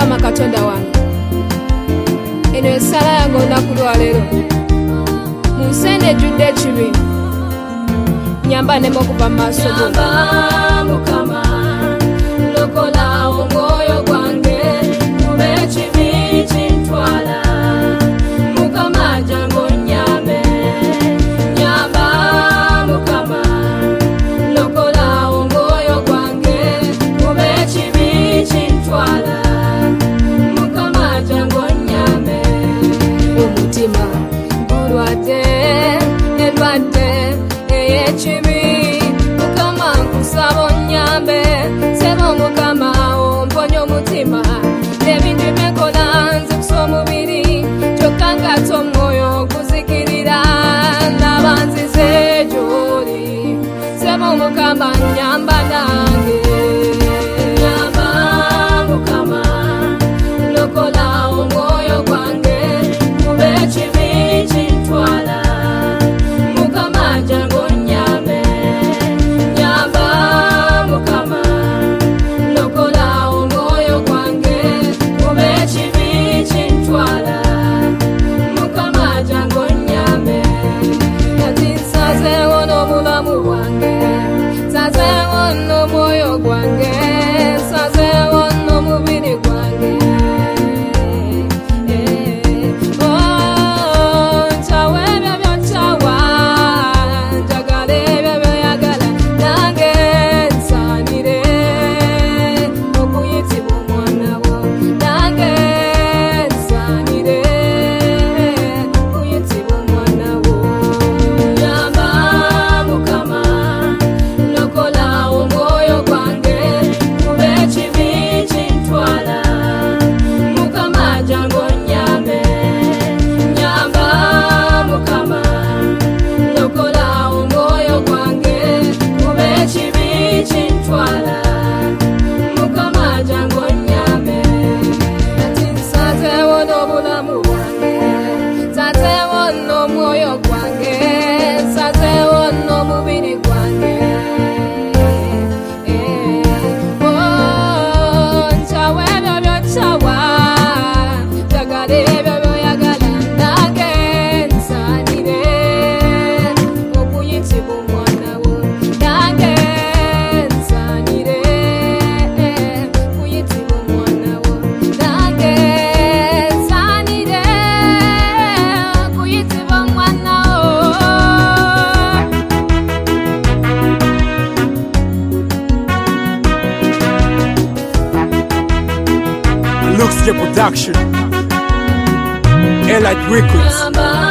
Mukama Katonda wange, eno essala yange olunaku lwa leero. Mu nsi eno ejjudde ekibi, nyamba neme okuva mu maaso go. Mukama, lokola omwoyo gwange mube ekibi kintwala. Mukama jangu onnyambe, nyamba Mukama, lokola omwoyo gwange mube ekibi kintwala. Mukama jangu onnyambe. Omutima gulwadde endwadde ey'ekibi, Mukama nkusaba onnyambe. Seba Mukama omponye omutima n'ebintu byenkola nzikusa omubiri, kyokka ng'ate omwoyo guzikirira ndaba nzize gy'oli. Seba Mukama nnyamba nange. Nyamba Mukama, lokola omwoyo gwange mube ekibi kintwala. Mukama jangu onnyambe, nyamba Mukama, lokola omwoyo gwange mube ekibi kintwala. Mukama jangu onnyambe. Kati nsazeewo n'obulamu bwange, nsazeewo n'omwoyo gwange, nsazeewo n'omubiri gwange. Ntawa ebyo by'ontawa, njagala ebyo by'oyagala, nange nsaanire okuyitibwa omwana wo. Nange nsaanire okuyitibwa omwana wo. Nyamba Mukama, lokola omwoyo gwange mube ekibi kintwala. Mukama jangu onnyambe, nyamba Mukama, lokola omwoyo gwange mube ekibi kintwala. Mukama jangu onnyambe. Kati nsazeewo n'obulamu bwange, nsazeewo n'omwoyo gwange, nsazeewo n'omubiri gwange. Ntawa ebyo by'otawa, njagala ebyo by'oyagala, nange nsaanire okuyitibwa omwana wo. Nange nsaanire okuyitibwa omwana wo. Nange nsaanire okuyitibwa omwana wo. Luxia Production, Elite Records. Nyamba